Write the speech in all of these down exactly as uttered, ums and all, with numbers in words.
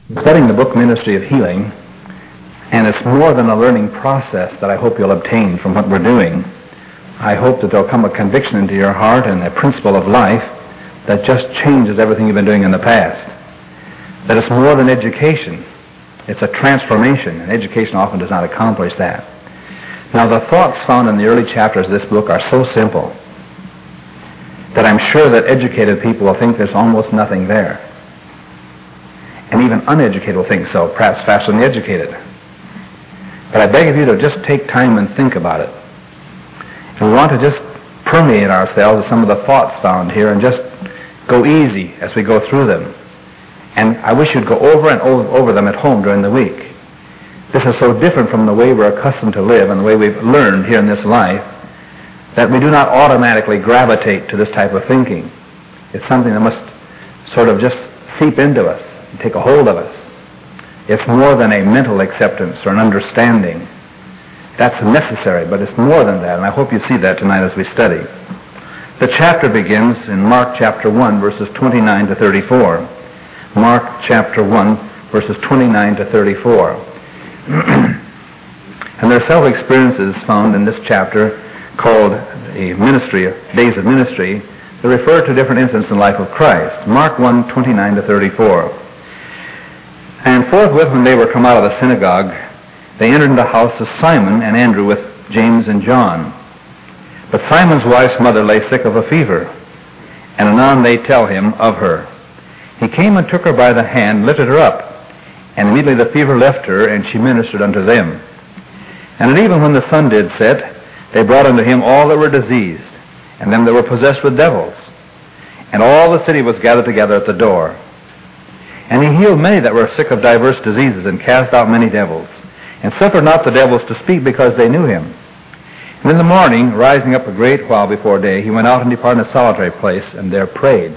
We're studying the book Ministry of Healing, and it's more than a learning process that I hope you'll obtain from what we're doing. I hope that there'll come a conviction into your heart and a principle of life that just changes everything you've been doing in the past. That it's more than education. It's a transformation, and education often does not accomplish that. Now, the thoughts found in the early chapters of this book are so simple that I'm sure that educated people will think there's almost nothing there. And even uneducated will think so, perhaps faster than the educated. But I beg of you to just take time and think about it. And we want to just permeate ourselves with some of the thoughts found here and just go easy as we go through them. And I wish you'd go over and over, over them at home during the week. This is so different from the way we're accustomed to live and the way we've learned here in this life that we do not automatically gravitate to this type of thinking. It's something that must sort of just seep into us and take a hold of us. It's more than a mental acceptance or an understanding. That's necessary, but it's more than that, and I hope you see that tonight as we study. The chapter begins in Mark chapter one, verses twenty-nine to thirty-four. Mark chapter one, verses twenty-nine to thirty-four. And there are several experiences found in this chapter called the ministry, days of ministry, that refer to different incidents in the life of Christ. Mark one, twenty-nine to thirty-four. And forthwith when they were come out of the synagogue, they entered into the house of Simon and Andrew with James and John. But Simon's wife's mother lay sick of a fever, and anon they tell him of her. He came and took her by the hand, lifted her up, and immediately the fever left her, and she ministered unto them. And at even when the sun did set, they brought unto him all that were diseased, and them that were possessed with devils. And all the city was gathered together at the door. And he healed many that were sick of divers diseases, and cast out many devils, and suffered not the devils to speak, because they knew him. And in the morning, rising up a great while before day, he went out and departed in a solitary place, and there prayed.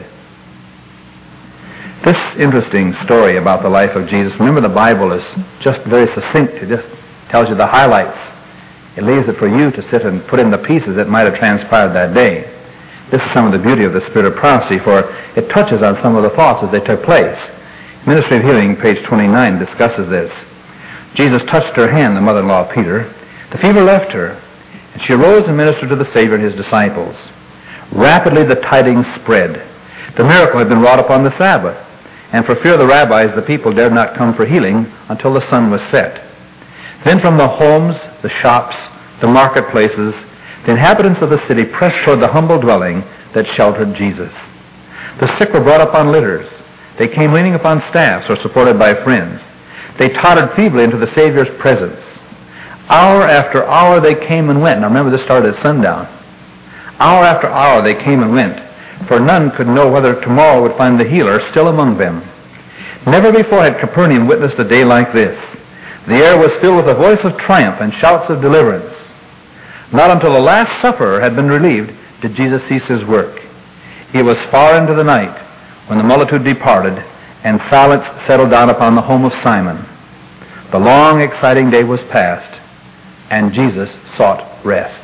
This interesting story about the life of Jesus, remember the Bible is just very succinct. It just tells you the highlights. It leaves it for you to sit and put in the pieces that might have transpired that day. This is some of the beauty of the Spirit of prophecy, for it touches on some of the thoughts as they took place. Ministry of Healing, page twenty-nine, discusses this. Jesus touched her hand, the mother-in-law of Peter. The fever left her, and she arose and ministered to the Savior and his disciples. Rapidly the tidings spread. The miracle had been wrought upon the Sabbath, and for fear of the rabbis, the people dared not come for healing until the sun was set. Then from the homes, the shops, the marketplaces, the inhabitants of the city pressed toward the humble dwelling that sheltered Jesus. The sick were brought up on litters. They came leaning upon staffs or supported by friends. They tottered feebly into the Savior's presence. Hour after hour they came and went. Now remember, this started at sundown. Hour after hour they came and went, for none could know whether tomorrow would find the healer still among them. Never before had Capernaum witnessed a day like this. The air was filled with a voice of triumph and shouts of deliverance. Not until the last sufferer had been relieved did Jesus cease his work. It was far into the night when the multitude departed and silence settled down upon the home of Simon. The long, exciting day was past, and Jesus sought rest.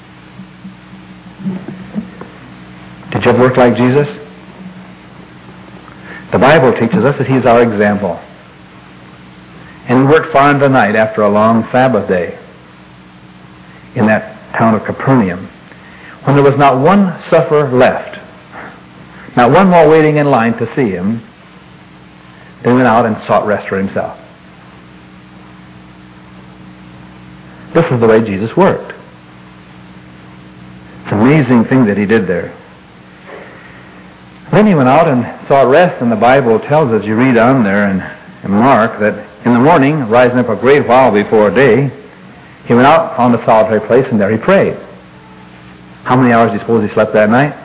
Did you ever work like Jesus? The Bible teaches us that he is our example. And he worked far into the night after a long Sabbath day in that town of Capernaum, when there was not one sufferer left, not one more waiting in line to see him. They went out and sought rest for himself. This is the way Jesus worked. It's an amazing thing that he did there. Then he went out and sought rest, and the Bible tells us, you read on there in, in Mark, that in the morning, rising up a great while before day, he went out on the solitary place, and there he prayed. How many hours do you suppose he slept that night?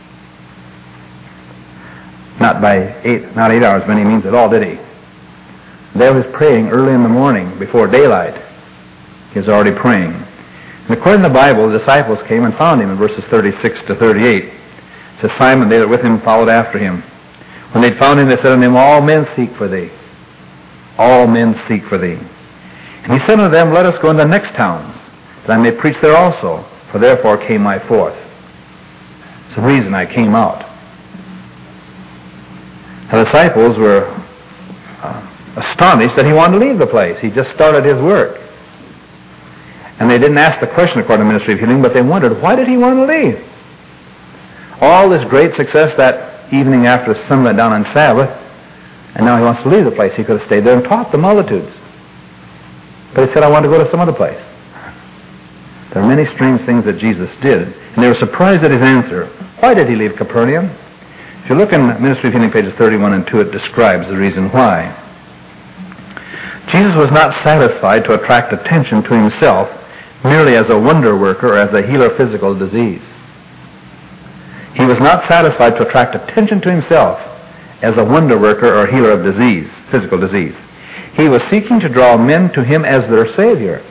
Not by eight, not eight hours by any means at all, did he? There he was praying early in the morning, before daylight. He was already praying. And according to the Bible, the disciples came and found him in verses thirty-six to thirty-eight. It says, Simon, they that with him followed after him. When they'd found him, they said unto him, all men seek for thee. All men seek for thee. And he said unto them, let us go into the next towns, that I may preach there also, for therefore came I forth. It's the reason I came out. The disciples were uh, astonished that he wanted to leave the place. He just started his work. And they didn't ask the question according to Ministry of Healing, but they wondered, why did he want to leave? All this great success that evening after the sun went down on Sabbath, and now he wants to leave the place. He could have stayed there and taught the multitudes. But he said, I want to go to some other place. There are many strange things that Jesus did, and they were surprised at his answer. Why did he leave Capernaum? If you look in Ministry of Healing, pages thirty-one and two, it describes the reason why. Jesus was not satisfied to attract attention to himself merely as a wonder worker or as a healer of physical disease. He was not satisfied to attract attention to himself as a wonder worker or healer of disease, physical disease. He was seeking to draw men to him as their Savior.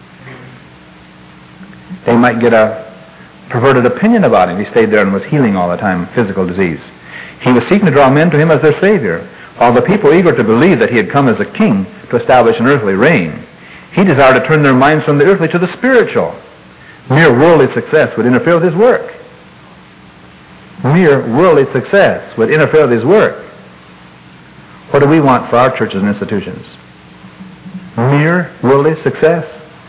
They might get a perverted opinion about him. He stayed there and was healing all the time physical disease. He was seeking to draw men to him as their Savior. While the people were eager to believe that he had come as a king to establish an earthly reign, he desired to turn their minds from the earthly to the spiritual. Mere worldly success would interfere with his work. Mere worldly success would interfere with his work. What do we want for our churches and institutions? Mere worldly success?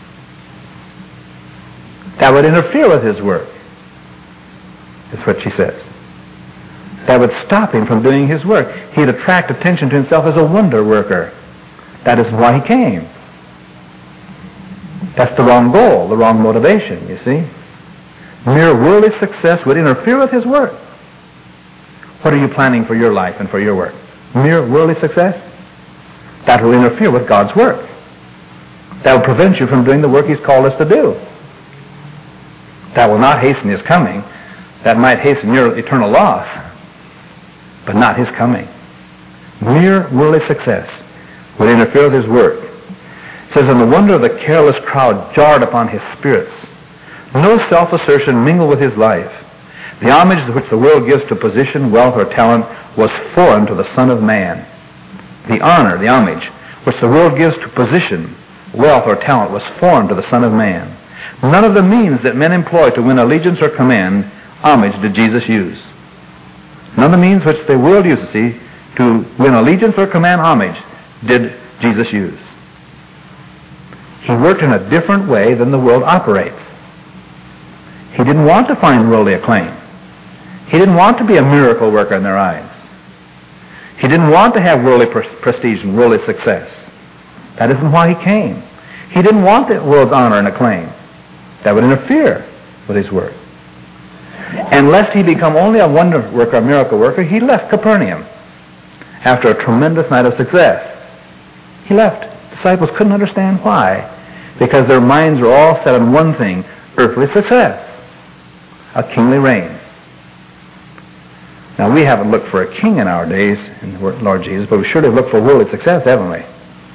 That would interfere with his work, is what she says. That would stop him from doing his work. He'd attract attention to himself as a wonder worker. That is why he came. That's the wrong goal, the wrong motivation, you see. Mere worldly success would interfere with his work. What are you planning for your life and for your work? Mere worldly success? That will interfere with God's work. That will prevent you from doing the work he's called us to do. That will not hasten his coming. That might hasten your eternal loss, but not his coming. Mere worldly success would interfere with his work. It says, and the wonder of the careless crowd jarred upon his spirits. No self-assertion mingled with his life. The homage which the world gives to position, wealth, or talent was foreign to the Son of Man. The honor, the homage, which the world gives to position, wealth, or talent was foreign to the Son of Man. None of the means that men employ to win allegiance or command homage did Jesus use. None of the means which the world uses, see, to win allegiance or command homage did Jesus use. He worked in a different way than the world operates. He didn't want to find worldly acclaim. He didn't want to be a miracle worker in their eyes. He didn't want to have worldly prestige and worldly success. That isn't why he came. He didn't want the world's honor and acclaim. That would interfere with his work. And lest he become only a wonder worker, a miracle worker, he left Capernaum after a tremendous night of success. He left. Disciples couldn't understand why, because their minds were all set on one thing, earthly success, a kingly reign. Now, we haven't looked for a king in our days in the Lord Jesus, but we surely have looked for worldly success, haven't we?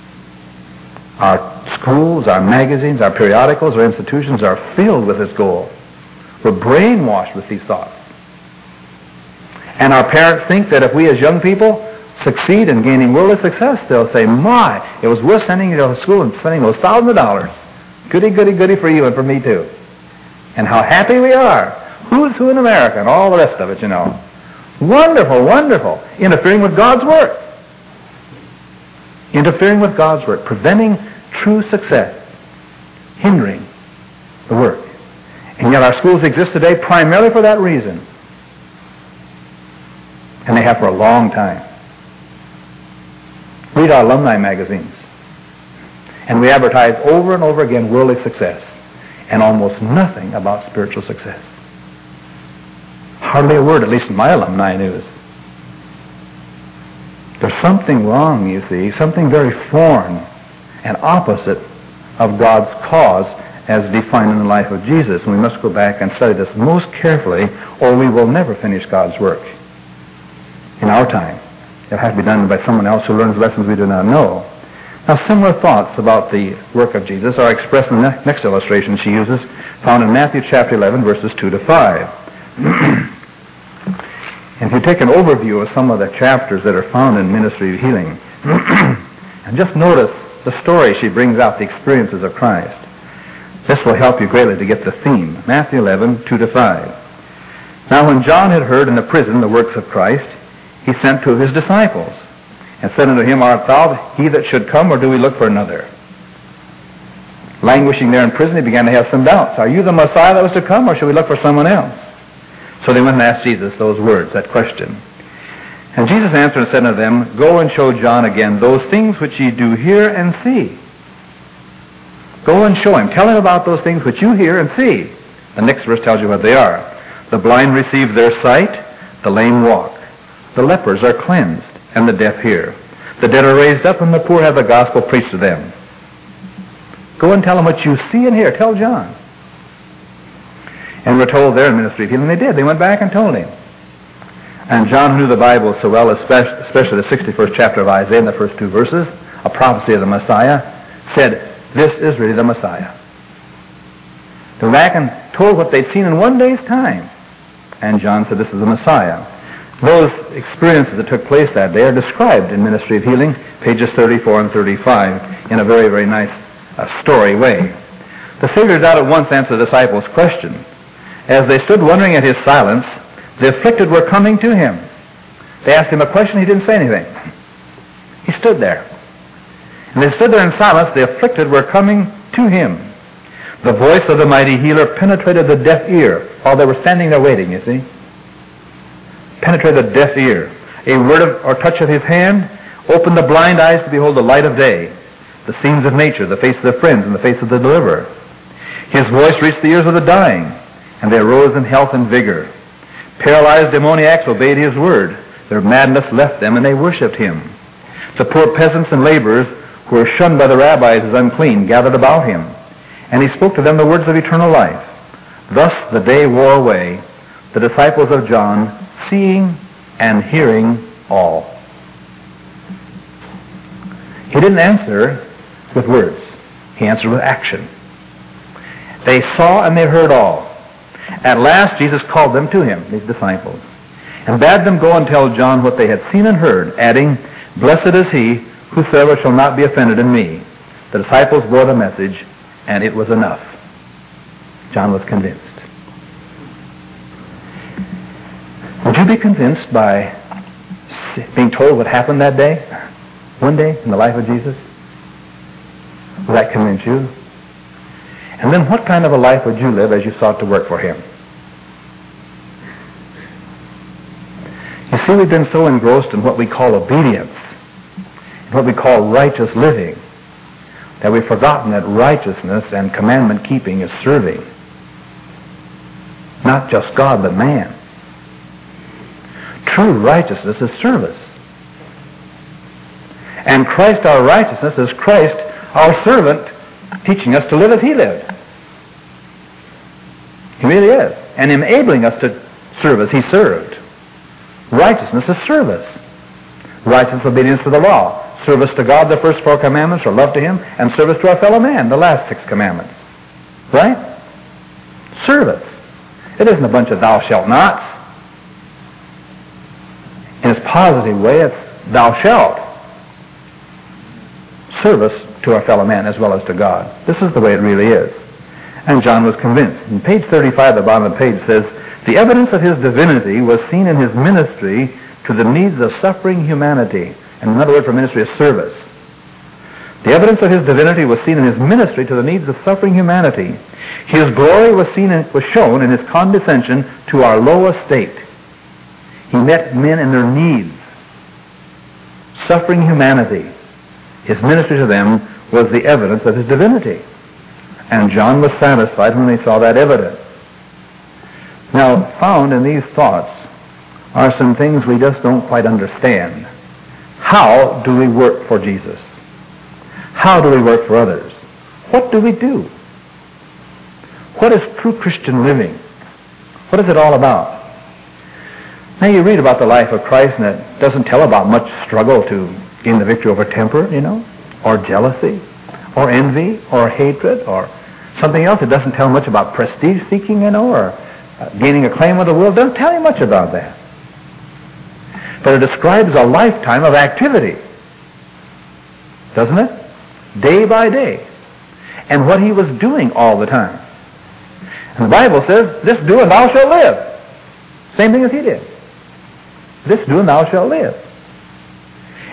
Our schools, our magazines, our periodicals, our institutions are filled with this goal. We're brainwashed with these thoughts. And our parents think that if we as young people succeed in gaining worldly success, they'll say, my, it was worth sending you to school and spending those thousands of dollars. Goody, goody, goody for you and for me too. And how happy we are. Who's who in America and all the rest of it, you know. Wonderful, wonderful. Interfering with God's work. Interfering with God's work. Preventing true success. Hindering the work. And yet our schools exist today primarily for that reason. And they have for a long time. Read our alumni magazines. And we advertise over and over again worldly success. And almost nothing about spiritual success. Hardly a word, at least in my alumni news. There's something wrong, you see, something very foreign and opposite of God's cause as defined in the life of Jesus. And we must go back and study this most carefully, or we will never finish God's work in our time. It'll have to be done by someone else who learns lessons we do not know. Now, similar thoughts about the work of Jesus are expressed in the next illustration she uses, found in Matthew chapter eleven, verses two to five. And if you take an overview of some of the chapters that are found in Ministry of Healing, and just notice the story she brings out, the experiences of Christ, this will help you greatly to get the theme. Matthew eleven, two to five. Now when John had heard in the prison the works of Christ, he sent two of his disciples, and said unto him, Art thou he that should come, or do we look for another? Languishing there in prison, he began to have some doubts. Are you the Messiah that was to come, or should we look for someone else? So they went and asked Jesus those words, that question. And Jesus answered and said unto them, Go and show John again those things which ye do hear and see. Go and show him. Tell him about those things which you hear and see. The next verse tells you what they are. The blind receive their sight, the lame walk. The lepers are cleansed, and the deaf hear. The dead are raised up, and the poor have the gospel preached to them. Go and tell them what you see and hear. Tell John. And we're told there in ministry of healing, they did. They went back and told him. And John knew the Bible so well, especially the sixty-first chapter of Isaiah, in the first two verses, a prophecy of the Messiah, said, this is really the Messiah. They went back and told what they'd seen in one day's time. And John said, this is the Messiah. Those experiences that took place that day are described in Ministry of Healing, pages thirty-four and thirty-five, in a very, very nice uh, story way. The Savior did not at once answer the disciples' question. As they stood wondering at his silence, the afflicted were coming to him. They asked him a question, he didn't say anything. He stood there. And they stood there in silence, the afflicted were coming to him. The voice of the mighty healer penetrated the deaf ear while they were standing there waiting, you see. Penetrated the deaf ear. A word of, or touch of his hand opened the blind eyes to behold the light of day, the scenes of nature, the face of their friends, and the face of the deliverer. His voice reached the ears of the dying, and they arose in health and vigor. Paralyzed demoniacs obeyed his word. Their madness left them, and they worshipped him. The poor peasants and laborers who were shunned by the rabbis as unclean gathered about him, and he spoke to them the words of eternal life. Thus the day wore away, the disciples of John seeing and hearing all. He didn't answer with words. He answered with action. They saw and they heard all. At last Jesus called them to him, these disciples, and bade them go and tell John what they had seen and heard, adding, Blessed is he whosoever shall not be offended in me. The disciples bore the message, and it was enough. John was convinced. Would you be convinced by being told what happened that day, one day in the life of Jesus? Will that convince you? And then what kind of a life would you live as you sought to work for him? You see, we've been so engrossed in what we call obedience, in what we call righteous living, that we've forgotten that righteousness and commandment keeping is serving. Not just God, but man. True righteousness is service. And Christ our righteousness is Christ our servant, teaching us to live as he lived. He really is. And enabling us to serve as he served. Righteousness is service. Righteous obedience to the law. Service to God, the first four commandments, or love to him, and service to our fellow man, the last six commandments. Right? Service. It isn't a bunch of thou shalt nots. In its positive way, it's thou shalt. Service to our fellow man as well as to God. This is the way it really is. And John was convinced. In page thirty-five, the bottom of the page says, the evidence of his divinity was seen in his ministry to the needs of suffering humanity. And another word for ministry is service. The evidence of his divinity was seen in his ministry to the needs of suffering humanity. His glory was seen in, was shown in his condescension to our low estate. He met men in their needs. Suffering humanity. His ministry to them was the evidence of his divinity. And John was satisfied when he saw that evidence. Now, found in these thoughts are some things we just don't quite understand. How do we work for Jesus? How do we work for others? What do we do? What is true Christian living? What is it all about? Now you read about the life of Christ and it doesn't tell about much struggle to gain the victory over temper, you know, or jealousy, or envy, or hatred, or something else. It doesn't tell much about prestige seeking, you know, or uh, gaining a claim of the world. It doesn't tell you much about that. But it describes a lifetime of activity, doesn't it? Day by day. And what he was doing all the time. And the Bible says, this do and thou shalt live. Same thing as he did. This do and thou shalt live.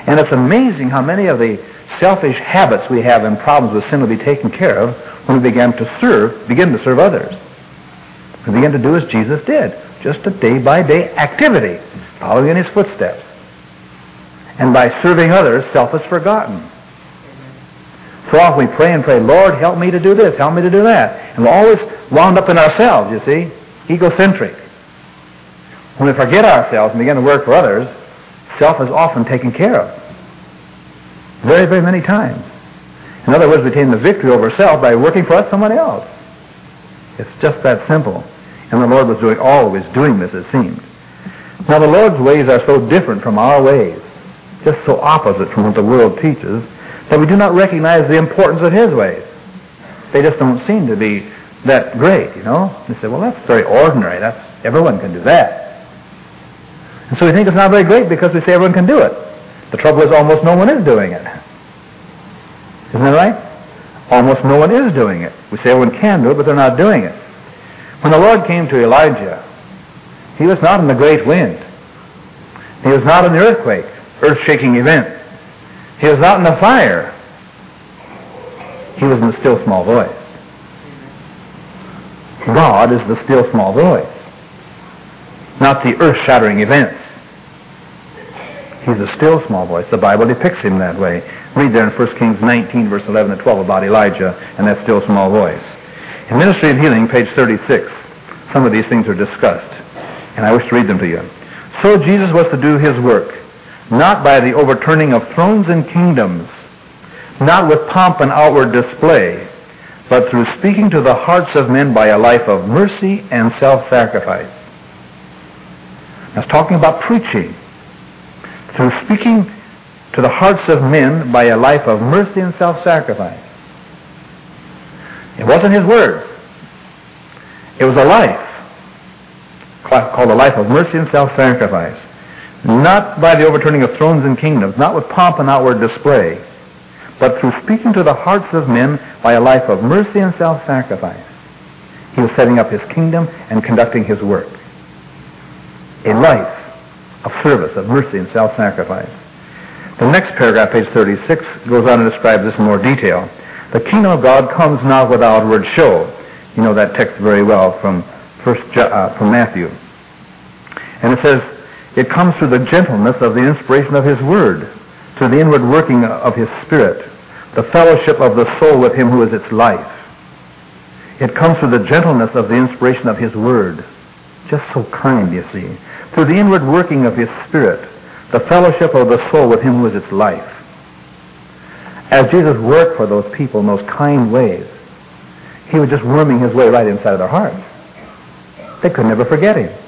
And it's amazing how many of the selfish habits we have and problems with sin will be taken care of when we begin to serve, begin to serve others. We begin to do as Jesus did, just a day-by-day activity, following in his footsteps. And by serving others, self is forgotten. So often we pray and pray, Lord, help me to do this, help me to do that. And we're always wound up in ourselves, you see, egocentric. When we forget ourselves and begin to work for others, self is often taken care of. Very, very many times. In other words, we attain the victory over self by working for someone else. It's just that simple. And the Lord was doing always doing this, it seemed. Now the Lord's ways are so different from our ways, just so opposite from what the world teaches, that we do not recognize the importance of his ways. They just don't seem to be that great, you know. They say, well, that's very ordinary. That's everyone can do that. And so we think it's not very great because we say everyone can do it. The trouble is almost no one is doing it. Isn't that right? Almost no one is doing it. We say everyone can do it, but they're not doing it. When the Lord came to Elijah, he was not in the great wind. He was not in the earthquake, earth-shaking event. He was not in the fire. He was in the still small voice. God is the still small voice, not the earth-shattering events. He's a still small voice. The Bible depicts him that way. Read there in First Kings nineteen, verse eleven and twelve about Elijah and that still small voice. In Ministry of Healing, page thirty-six, some of these things are discussed, and I wish to read them to you. So Jesus was to do his work, not by the overturning of thrones and kingdoms, not with pomp and outward display, but through speaking to the hearts of men by a life of mercy and self-sacrifice. That's talking about preaching. Through speaking to the hearts of men by a life of mercy and self-sacrifice. It wasn't his words. It was a life called a life of mercy and self-sacrifice. Not by the overturning of thrones and kingdoms, not with pomp and outward display, but through speaking to the hearts of men by a life of mercy and self-sacrifice. He was setting up his kingdom and conducting his work. A life of service, of mercy and self-sacrifice. The next paragraph, page thirty-six, goes on and describes this in more detail. The kingdom of God comes not with outward show. You know that text very well from first uh, from Matthew. And it says, it comes through the gentleness of the inspiration of his word, through the inward working of his spirit, the fellowship of the soul with him who is its life. It comes through the gentleness of the inspiration of his word. Just so kind, you see. Through the inward working of his spirit, the fellowship of the soul with him who is its life. As Jesus worked for those people in those kind ways, he was just worming his way right inside of their hearts. They could never forget him.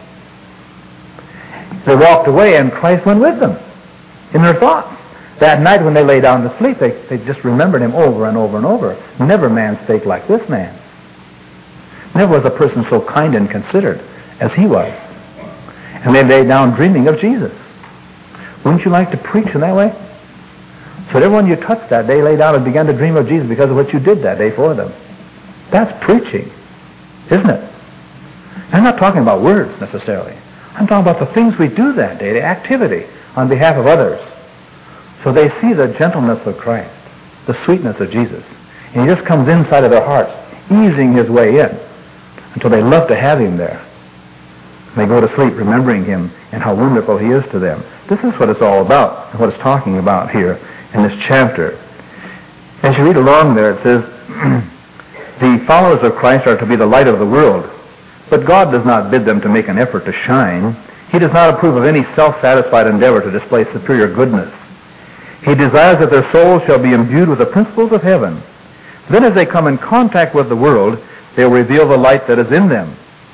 They walked away and Christ went with them in their thoughts. That night when they lay down to sleep, they, they just remembered him over and over and over. Never man spake like this man. Never was a person so kind and considerate as he was. And they lay down dreaming of Jesus. Wouldn't you like to preach in that way? So that everyone you touched that day lay down and began to dream of Jesus because of what you did that day for them. That's preaching, isn't it? I'm not talking about words necessarily. I'm talking about the things we do that day, the activity on behalf of others. So they see the gentleness of Christ, the sweetness of Jesus. And he just comes inside of their hearts, easing his way in, until they love to have him there. They go to sleep remembering him and how wonderful he is to them. This is what it's all about, and what it's talking about here in this chapter. As you read along there, it says, the followers of Christ are to be the light of the world, but God does not bid them to make an effort to shine. He does not approve of any self-satisfied endeavor to display superior goodness. He desires that their souls shall be imbued with the principles of heaven. Then as they come in contact with the world, they will reveal the light that is in them.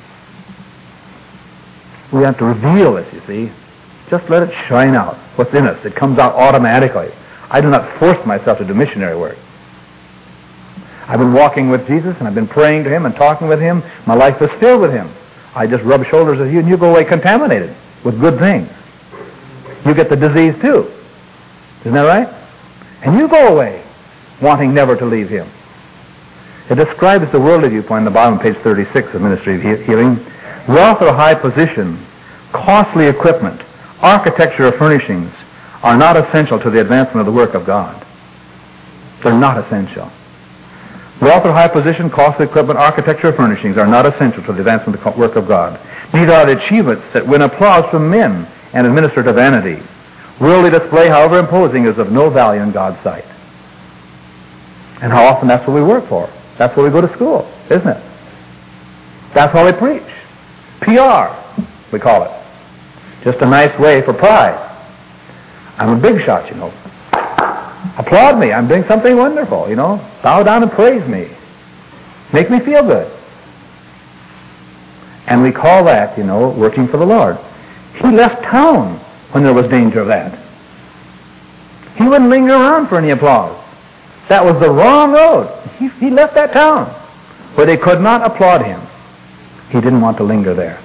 We have to reveal it, you see. Just let it shine out. What's in us? It comes out automatically. I do not force myself to do missionary work. I've been walking with Jesus, and I've been praying to him and talking with him. My life is filled with him. I just rub shoulders with you, and you go away contaminated with good things. You get the disease too. Isn't that right? And you go away wanting never to leave him. It describes the worldly viewpoint in the bottom of page thirty-six of Ministry of Healing. Wealth or high position, costly equipment, architecture or furnishings are not essential to the advancement of the work of God. They're not essential. Wealth or high position, costly equipment, architecture, or furnishings are not essential to the advancement of the work of God. Neither are the achievements that win applause from men and administer to vanity. Worldly display, however imposing, is of no value in God's sight. And how often that's what we work for. That's what we go to school, isn't it? That's what we preach. P R, we call it. Just a nice way for pride. I'm a big shot, you know. Applaud me. I'm doing something wonderful, you know. Bow down and praise me. Make me feel good. And we call that, you know, working for the Lord. He left town when there was danger of that. He wouldn't linger around for any applause. That was the wrong road. He, he left that town where they could not applaud him. He didn't want to linger there.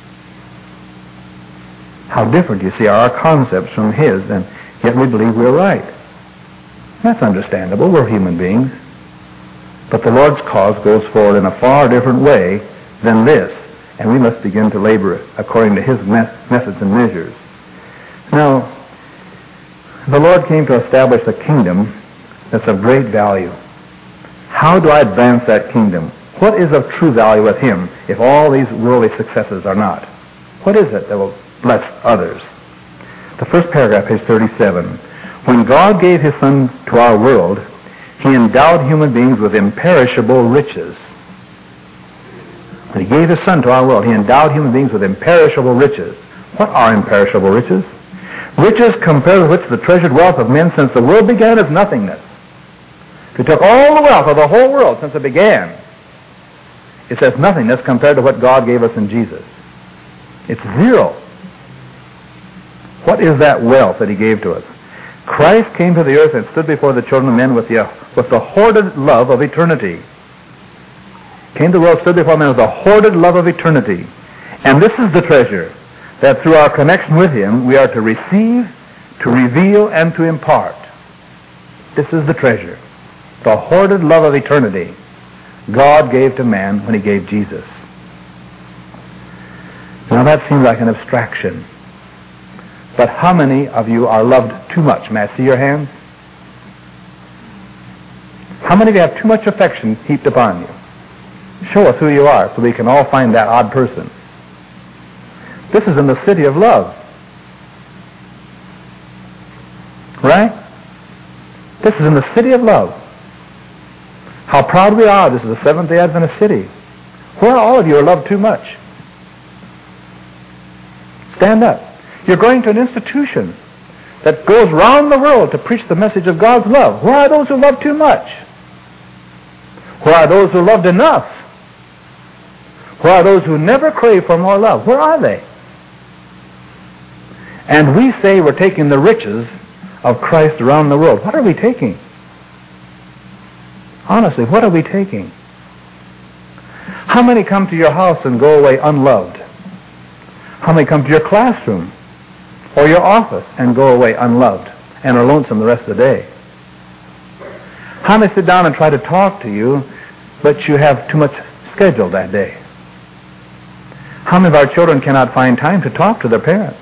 How different, you see, are our concepts from his, and yet we believe we're right. That's understandable. We're human beings. But the Lord's cause goes forward in a far different way than this, and we must begin to labor according to his methods and measures. Now, the Lord came to establish a kingdom that's of great value. How do I advance that kingdom? What is of true value with him if all these worldly successes are not? What is it that will bless others? The first paragraph, page thirty-seven. When God gave his Son to our world, he endowed human beings with imperishable riches. When he gave his Son to our world, he endowed human beings with imperishable riches. What are imperishable riches? Riches compared with which the treasured wealth of men since the world began is nothingness. If you took all the wealth of the whole world since it began, it says nothingness compared to what God gave us in Jesus. It's zero. What is that wealth that he gave to us? Christ came to the earth and stood before the children of men with the, with the hoarded love of eternity. Came to the world, stood before men with the hoarded love of eternity. And this is the treasure, that through our connection with him, we are to receive, to reveal, and to impart. This is the treasure, the hoarded love of eternity God gave to man when he gave Jesus. Now that seems like an abstraction. But how many of you are loved too much? May I see your hands? How many of you have too much affection heaped upon you? Show us who you are so we can all find that odd person. This is in the city of love. Right? This is in the city of love. How proud we are. This is the Seventh-day Adventist city. Where all of you are loved too much? Stand up. You're going to an institution that goes round the world to preach the message of God's love. Where are those who love too much? Where are those who loved enough? Where are those who never crave for more love? Where are they? And we say we're taking the riches of Christ around the world. What are we taking? Honestly, what are we taking? How many come to your house and go away unloved? How many come to your classroom or your office and go away unloved and are lonesome the rest of the day? How many sit down and try to talk to you, but you have too much scheduled that day? How many of our children cannot find time to talk to their parents?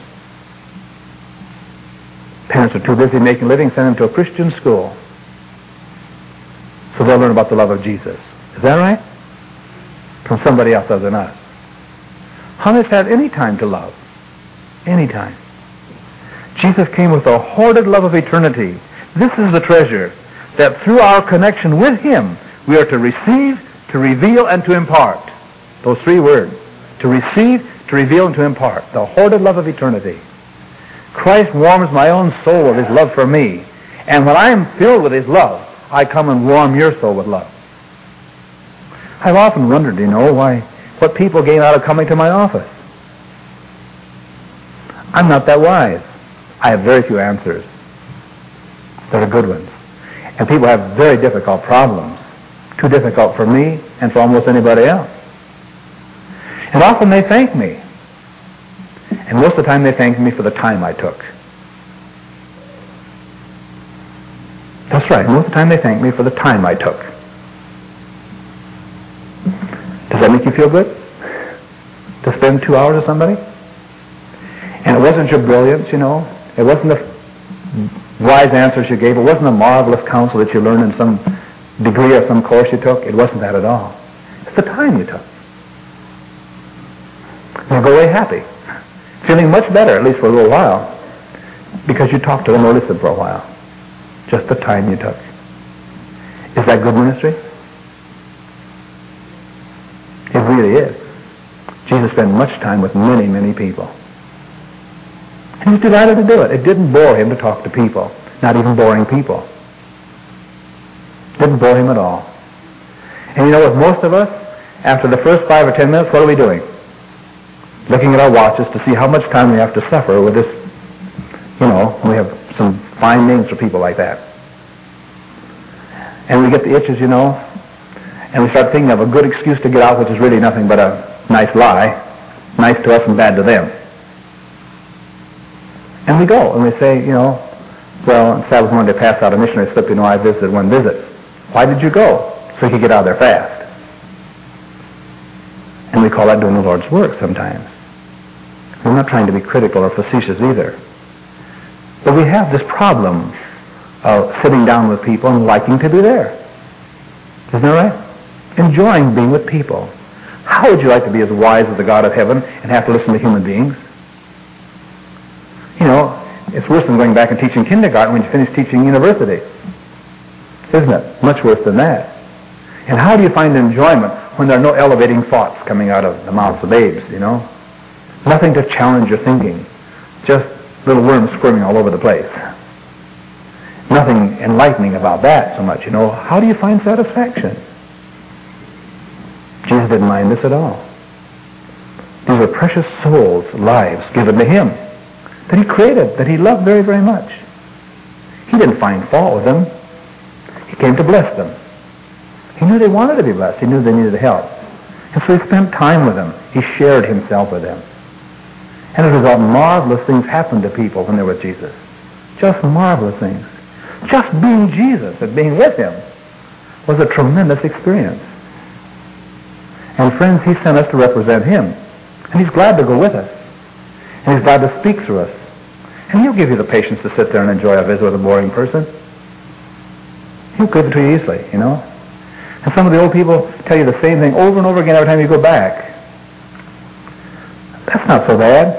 Parents are too busy making a living, send them to a Christian school so they'll learn about the love of Jesus. Is that right? From somebody else other than us. How many have any time to love? Any time. Jesus came with a hoarded love of eternity. This is the treasure, that through our connection with him, we are to receive, to reveal, and to impart. Those three words. To receive, to reveal, and to impart. The hoarded love of eternity. Christ warms my own soul with his love for me. And when I am filled with his love, I come and warm your soul with love. I've often wondered, you know, why, what people gain out of coming to my office. I'm not that wise. I have very few answers that are good ones. And people have very difficult problems. Too difficult for me and for almost anybody else. And often they thank me. And most of the time they thank me for the time I took. That's right. Most of the time they thank me for the time I took. Does that make you feel good? To spend two hours with somebody? And it wasn't your brilliance, you know. It wasn't the wise answers you gave. It wasn't a marvelous counsel that you learned in some degree or some course you took. It wasn't that at all. It's the time you took. You'll go away happy, feeling much better, at least for a little while, because you talked to them or listened for a while. Just the time you took. Is that good ministry? It really is. Jesus spent much time with many, many people. And he's delighted to do it. It didn't bore him to talk to people. Not even boring people. Didn't bore him at all. And you know, with most of us, after the first five or ten minutes, what are we doing? Looking at our watches to see how much time we have to suffer with this. You know, we have some fine names for people like that. And we get the itches, you know, and we start thinking of a good excuse to get out, which is really nothing but a nice lie, nice to us and bad to them. And we go, and we say, you know, well, on Sabbath morning they pass out a missionary slip, you know, I visited one visit. Why did you go? So you could get out of there fast. And we call that doing the Lord's work sometimes. We're not trying to be critical or facetious either. But we have this problem of sitting down with people and liking to be there. Isn't that right? Enjoying being with people. How would you like to be as wise as the God of heaven and have to listen to human beings? You know, it's worse than going back and teaching kindergarten when you finish teaching university. Isn't it? Much worse than that. And how do you find enjoyment when there are no elevating thoughts coming out of the mouths of babes, you know? Nothing to challenge your thinking. Just little worms squirming all over the place. Nothing enlightening about that so much, you know. How do you find satisfaction? Jesus didn't mind this at all. These were precious souls, lives given to him, that he created, that he loved very, very much. He didn't find fault with them. He came to bless them. He knew they wanted to be blessed. He knew they needed help. And so he spent time with them. He shared himself with them. And as a result, marvelous things happened to people when they were with Jesus. Just marvelous things. Just being Jesus and being with him was a tremendous experience. And friends, he sent us to represent him. And he's glad to go with us. And he's glad to speak through us. And he'll give you the patience to sit there and enjoy a visit with a boring person. He'll give it to you easily, you know. And some of the old people tell you the same thing over and over again every time you go back. That's not so bad.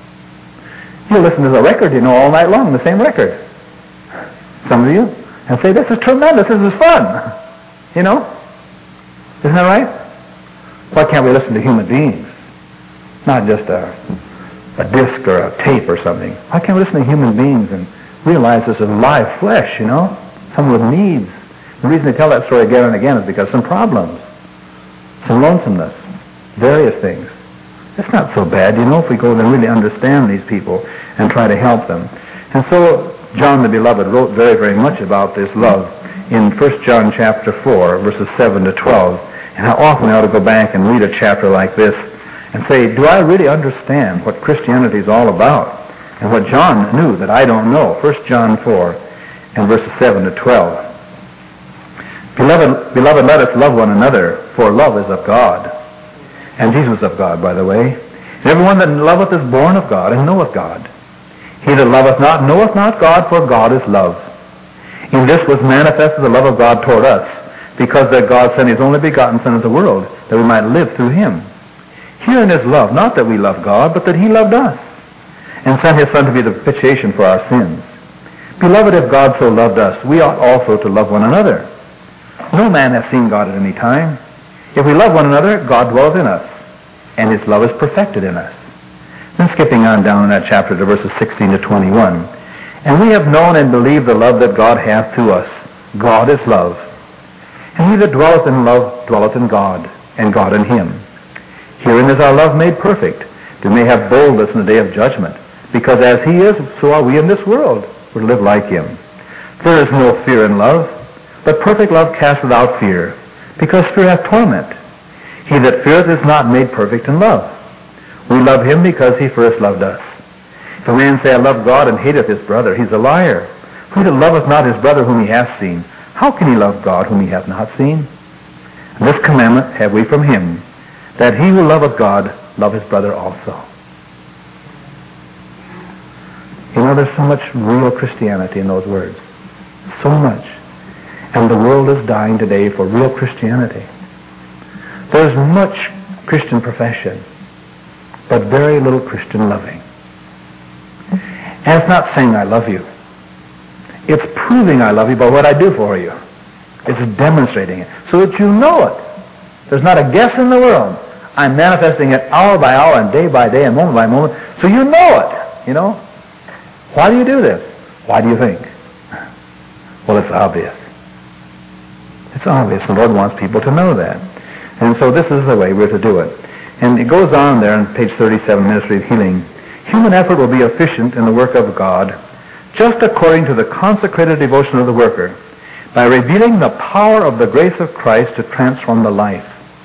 You listen to the record, you know, all night long, the same record. Some of you. And say, this is tremendous, this is fun. You know? Isn't that right? Why can't we listen to human beings? Not just a, a disc or a tape or something. Why can't we listen to human beings and realize this is live flesh, you know? Someone with needs. The reason they tell that story again and again is because some problems, some lonesomeness, various things. It's not so bad, you know, if we go and really understand these people and try to help them. And so John the Beloved wrote very, very much about this love in First John chapter four, verses seven to twelve. And how often I ought to go back and read a chapter like this and say, do I really understand what Christianity is all about? And what John knew that I don't know. First John four and verses seven to twelve. Beloved, beloved, let us love one another, for love is of God. And Jesus of God, by the way. And everyone that loveth is born of God and knoweth God. He that loveth not knoweth not God, for God is love. In this was manifested the love of God toward us, because that God sent his only begotten Son into the world, that we might live through him. Herein is love, not that we love God, but that he loved us, and sent his Son to be the propitiation for our sins. Beloved, if God so loved us, we ought also to love one another. No man hath seen God at any time. If we love one another, God dwelleth in us, and his love is perfected in us. Then skipping on down in that chapter to verses sixteen to twenty-one. And we have known and believed the love that God hath to us. God is love. And he that dwelleth in love dwelleth in God, and God in him. Herein is our love made perfect, that we may have boldness in the day of judgment. Because as he is, so are we in this world. We live like him. There is no fear in love, but perfect love casteth out fear, because fear hath torment. He that feareth is not made perfect in love. We love him because he first loved us. If a man say, I love God, and hateth his brother, he's a liar. For he that loveth not his brother whom he hath seen, how can he love God whom he hath not seen? And this commandment have we from him, that he who loveth God love his brother also. He know, there's so much real Christianity in those words. So much. And the world is dying today for real Christianity. There's much Christian profession, but very little Christian loving. And it's not saying I love you. It's proving I love you by what I do for you. It's demonstrating it so that you know it. There's not a guess in the world. I'm manifesting it hour by hour and day by day and moment by moment, so you know it. You know? Why do you do this? Why do you think? Well, it's obvious. It's obvious. The Lord wants people to know that. And so this is the way we're to do it. And it goes on there on page thirty-seven, Ministry of Healing. Human effort will be efficient in the work of God just according to the consecrated devotion of the worker, by revealing the power of the grace of Christ to transform the life.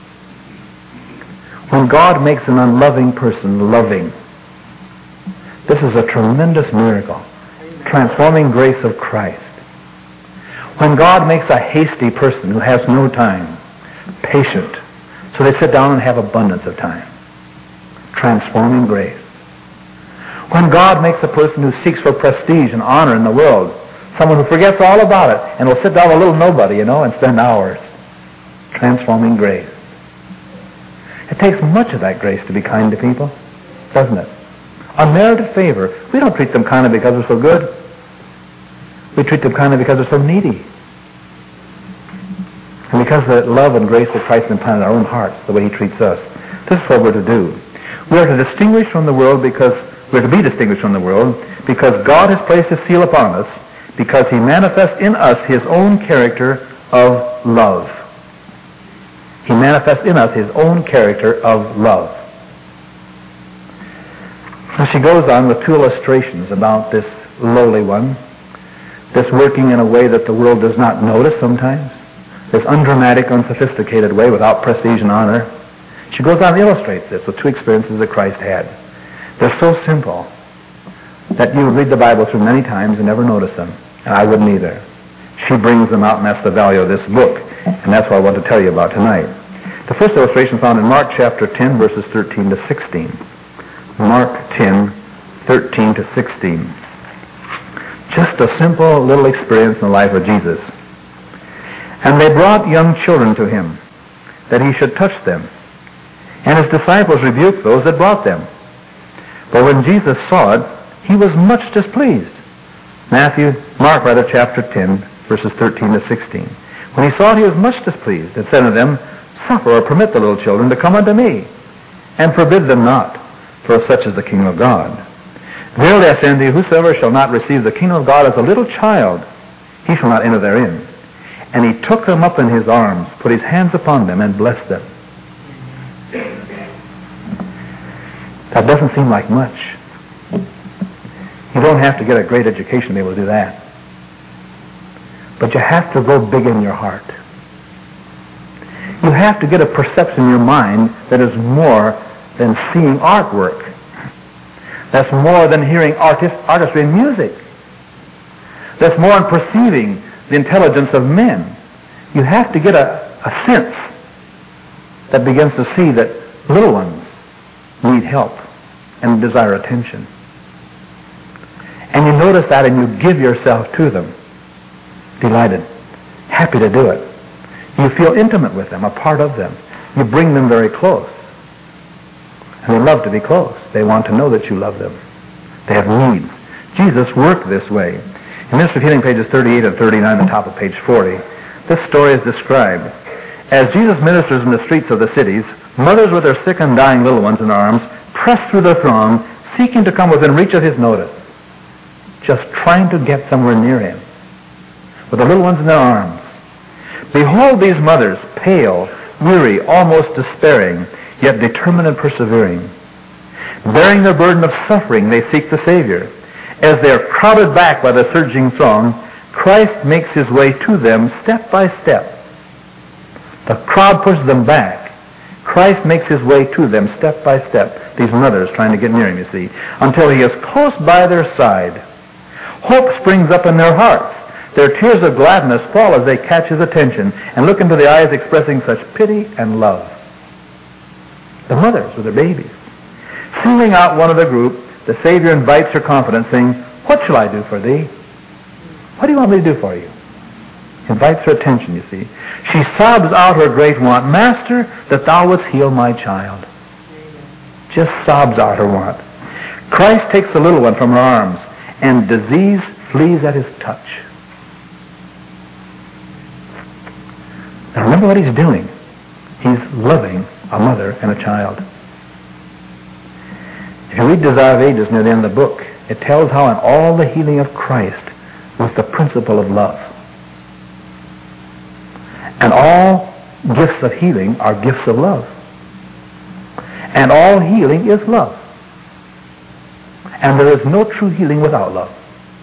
When God makes an unloving person loving, this is a tremendous miracle. Transforming grace of Christ. When God makes a hasty person who has no time patient, so they sit down and have abundance of time. Transforming grace. When God makes a person who seeks for prestige and honor in the world, someone who forgets all about it and will sit down a little nobody, you know, and spend hours. Transforming grace. It takes much of that grace to be kind to people, doesn't it? Unmerited favor. We don't treat them kindly because they're so good. We treat them kindly because they're so needy. And because the love and grace of Christ implanted in our own hearts, the way He treats us. This is what we're to do. We are to distinguish from the world because we're to be distinguished from the world because God has placed His seal upon us, because He manifests in us His own character of love. He manifests in us His own character of love. So she goes on with two illustrations about this lowly one, this working in a way that the world does not notice sometimes, this undramatic, unsophisticated way without prestige and honor. She goes on and illustrates this with two experiences that Christ had. They're so simple that you would read the Bible through many times and never notice them, and I wouldn't either. She brings them out, and that's the value of this book, and that's what I want to tell you about tonight. The first illustration found in Mark chapter ten, verses thirteen to sixteen. Mark ten, thirteen to sixteen. Just a simple little experience in the life of Jesus. And they brought young children to Him, that He should touch them. And His disciples rebuked those that brought them. But when Jesus saw it, He was much displeased. Matthew, Mark rather, chapter ten, verses thirteen to sixteen. When He saw it, He was much displeased, and said unto them, Suffer or permit the little children to come unto me, and forbid them not, for of such is the kingdom of God. Verily I say unto you, whosoever shall not receive the kingdom of God as a little child, he shall not enter therein. And He took them up in His arms, put His hands upon them, and blessed them. That doesn't seem like much. You don't have to get a great education to be able to do that. But you have to go big in your heart. You have to get a perception in your mind that is more than seeing artwork. That's more than hearing artist, artistry in music. That's more than perceiving the intelligence of men. You have to get a, a sense that begins to see that little ones need help and desire attention. And you notice that and you give yourself to them. Delighted. Happy to do it. You feel intimate with them, a part of them. You bring them very close. And they love to be close. They want to know that you love them. They have needs. Jesus worked this way. In Ministry of Healing, pages thirty-eight and thirty-nine, the top of page forty, this story is described. As Jesus ministers in the streets of the cities, mothers with their sick and dying little ones in arms press through the throng, seeking to come within reach of His notice, just trying to get somewhere near Him, with the little ones in their arms. Behold these mothers, pale, weary, almost despairing, yet determined and persevering. Bearing their burden of suffering, they seek the Savior. As they are crowded back by the surging throng, Christ makes His way to them step by step. The crowd pushes them back. Christ makes His way to them step by step. These mothers trying to get near Him, you see, until He is close by their side. Hope springs up in their hearts. Their tears of gladness fall as they catch His attention and look into the eyes expressing such pity and love. The mothers with their babies. Singling out one of the group, the Savior invites her confidence, saying, What shall I do for thee? What do you want me to do for you? Invites her attention, you see. She sobs out her great want. Master, that thou wouldst heal my child. Just sobs out her want. Christ takes the little one from her arms, and disease flees at his touch. Now remember what he's doing. He's loving a mother and a child. If you read Desire of Ages near the end of the book, it tells how in all the healing of Christ was the principle of love. And all gifts of healing are gifts of love. And all healing is love. And there is no true healing without love.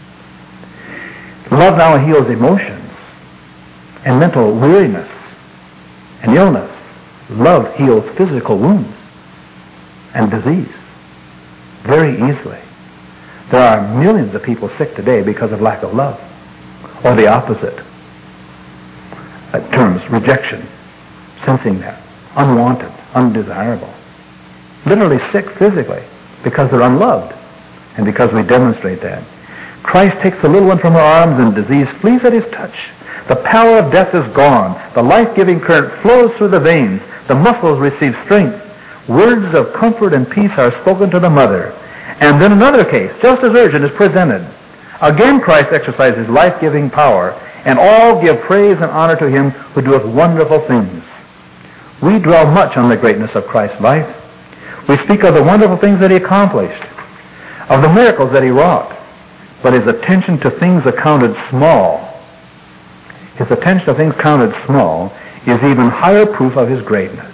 Love now heals emotions and mental weariness and illness. Love heals physical wounds and disease very easily. There are millions of people sick today because of lack of love, or the opposite. Uh, terms, rejection, sensing that, unwanted, undesirable. Literally sick physically because they're unloved and because we demonstrate that. Christ takes the little one from her arms and disease flees at his touch. The power of death is gone. The life-giving current flows through the veins. The muscles receive strength. Words of comfort and peace are spoken to the mother. And then another case, just as urgent, is presented. Again Christ exercises life-giving power, and all give praise and honor to him who doeth wonderful things. We dwell much on the greatness of Christ's life. We speak of the wonderful things that he accomplished, of the miracles that he wrought, but his attention to things accounted small, his attention to things counted small, is even higher proof of his greatness.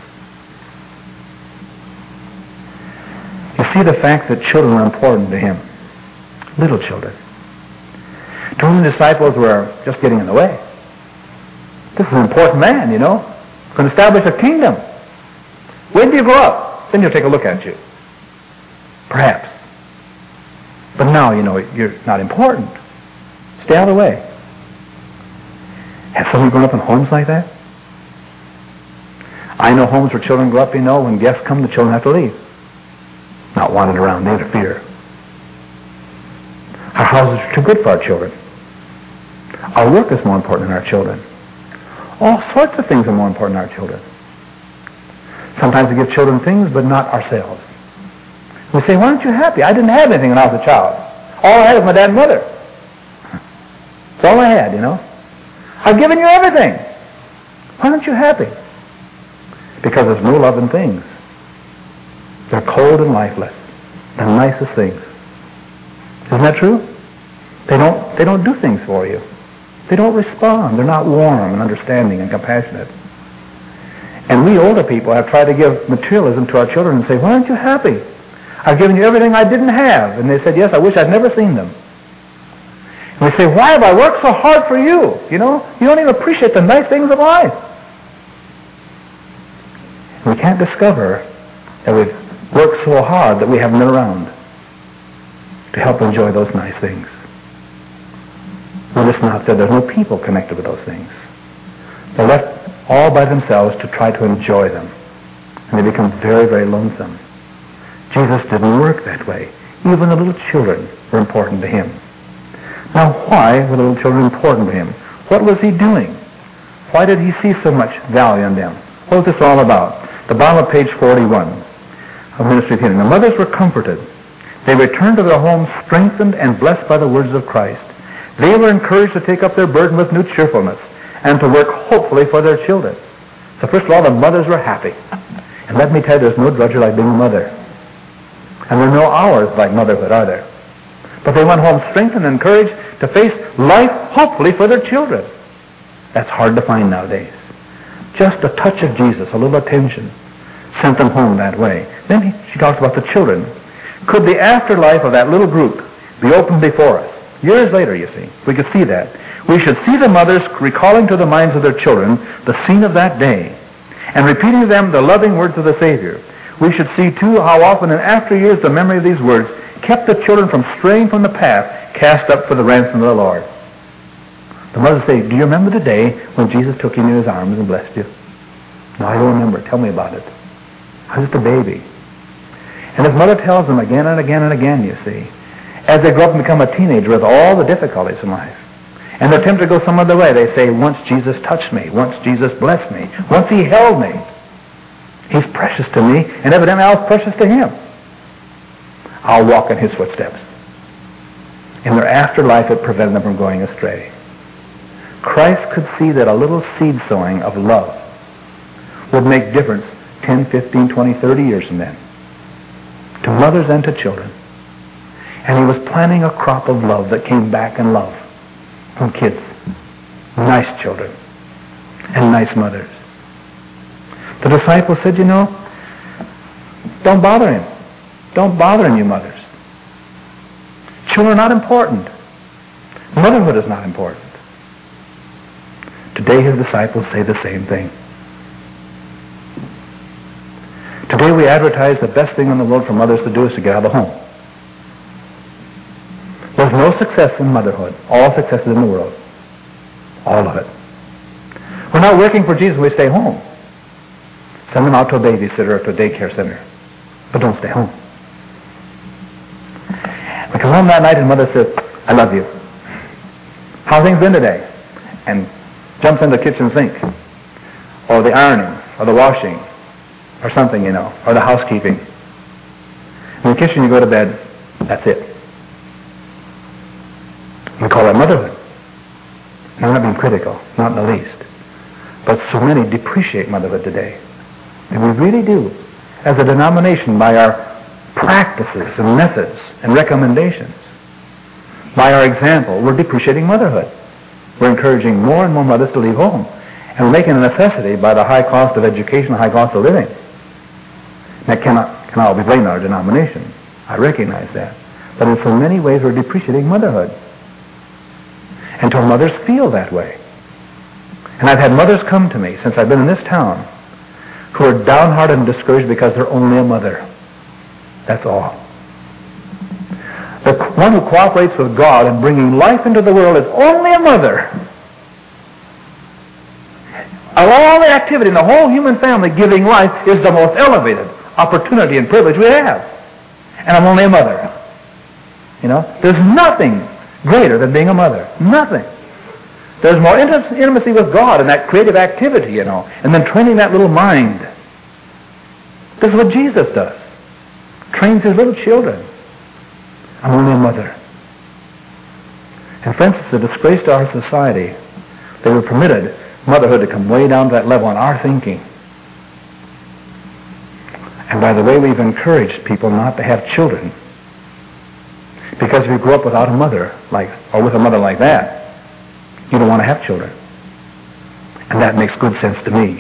You see the fact that children were important to him. Little children. To whom the disciples were just getting in the way. This is an important man, you know. Going to establish a kingdom. When do you grow up? Then he'll take a look at you. Perhaps. But now, you know, you're not important. Stay out of the way. Have some of you grown up in homes like that? I know homes where children grow up, you know, when guests come, the children have to leave. Not wanted around, they interfere. Our houses are too good for our children. Our work is more important than our children. All sorts of things are more important than our children. Sometimes we give children things, but not ourselves. We say, why aren't you happy? I didn't have anything when I was a child. All I had was my dad and mother. That's all I had, you know. I've given you everything. Why aren't you happy? Because there's no love in things. They're cold and lifeless. The nicest things. Isn't that true? They don't, they don't do things for you. They don't respond. They're not warm and understanding and compassionate. And we older people have tried to give materialism to our children and say, why aren't you happy? I've given you everything I didn't have. And they said, yes, I wish I'd never seen them. And we say, why have I worked so hard for you? You know, you don't even appreciate the nice things of life. And we can't discover that we've worked so hard that we haven't been around to help enjoy those nice things. We listen out there, there's no people connected with those things. They're left all by themselves to try to enjoy them. And they become very, very lonesome. Jesus didn't work that way. Even the little children were important to him. Now, why were the little children important to him? What was he doing? Why did he see so much value in them? What was this all about? The bottom of page forty-one of Ministry of Healing. The mothers were comforted. They returned to their homes strengthened and blessed by the words of Christ. They were encouraged to take up their burden with new cheerfulness and to work hopefully for their children. So first of all, the mothers were happy. And let me tell you, there's no drudgery like being a mother. And there are no hours like motherhood, are there? But they went home strengthened and encouraged to face life hopefully for their children. That's hard to find nowadays. Just a touch of Jesus, a little attention, sent them home that way. Then he, she talks about the children. Could the afterlife of that little group be opened before us? Years later, you see, we could see that. We should see the mothers recalling to the minds of their children the scene of that day and repeating to them the loving words of the Savior. We should see, too, how often in after years the memory of these words kept the children from straying from the path cast up for the ransom of the Lord. The mother say, do you remember the day when Jesus took you in his arms and blessed you? No, I don't remember. Tell me about it. I was just a baby. And his mother tells them again and again and again, you see. As they grow up and become a teenager with all the difficulties in life, and they're tempted to go some other way, they say, once Jesus touched me, once Jesus blessed me, once he held me, he's precious to me, and evidently I was precious to him. I'll walk in his footsteps. In their afterlife, it prevented them from going astray. Christ could see that a little seed sowing of love would make difference ten, fifteen, twenty, thirty years from then, to mothers and to children. And he was planting a crop of love that came back in love from kids, nice children, and nice mothers. The disciples said, you know, don't bother him. Don't bother him, you mothers. Children are not important. Motherhood is not important. Today his disciples say the same thing. Today we advertise the best thing in the world for mothers to do is to get out of the home. There's no success in motherhood. All success is in the world. All of it. We're not working for Jesus when we stay home. Send them out to a babysitter or to a daycare center. But don't stay home. We come home that night and mother says, I love you. How have things been today? And jumps in the kitchen sink. Or the ironing. Or the washing. Or something, you know. Or the housekeeping. In the kitchen you go to bed. That's it. We call that motherhood. Now, I'm not being critical, not in the least. But so many depreciate motherhood today. And we really do. As a denomination, by our practices and methods and recommendations, by our example, we're depreciating motherhood. We're encouraging more and more mothers to leave home. And we're making a necessity by the high cost of education, the high cost of living. That cannot, cannot all be blamed on our denomination. I recognize that. But in so many ways, we're depreciating motherhood. Until mothers feel that way. And I've had mothers come to me since I've been in this town who are downhearted and discouraged because they're only a mother. That's all. The one who cooperates with God in bringing life into the world is only a mother. Of all the activity in the whole human family, giving life is the most elevated opportunity and privilege we have. And I'm only a mother. You know, there's nothing greater than being a mother. Nothing. There's more intimacy with God in that creative activity, you know, and then training that little mind. This is what Jesus does. Trains his little children. I'm only a mother. And friends, it's a disgrace to our society that we've permitted motherhood to come way down to that level in our thinking. And by the way, we've encouraged people not to have children. Because if you grow up without a mother, like, or with a mother like that, you don't want to have children. And that makes good sense to me.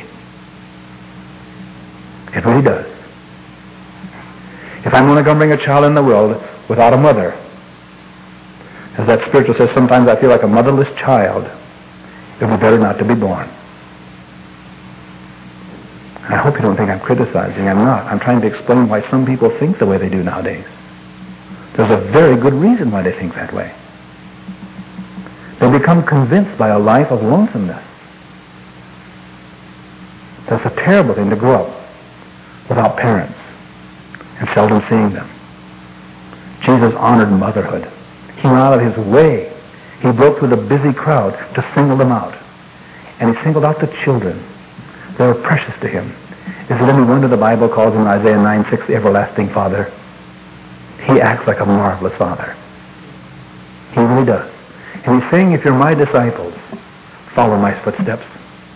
It really does. If I'm only going to bring a child in the world without a mother, as that spiritual says, sometimes I feel like a motherless child, it would be better not to be born. I hope you don't think I'm criticizing. I'm not. I'm trying to explain why some people think the way they do nowadays. There's a very good reason why they think that way. They become convinced by a life of lonesomeness. That's a terrible thing to grow up without parents and seldom seeing them. Jesus honored motherhood. He went out of his way. He broke through the busy crowd to single them out. And he singled out the children. They were precious to him. Is it any wonder the Bible calls him in Isaiah nine six the everlasting Father? He acts like a marvelous Father. He really does. And he's saying, if you're my disciples, follow my footsteps.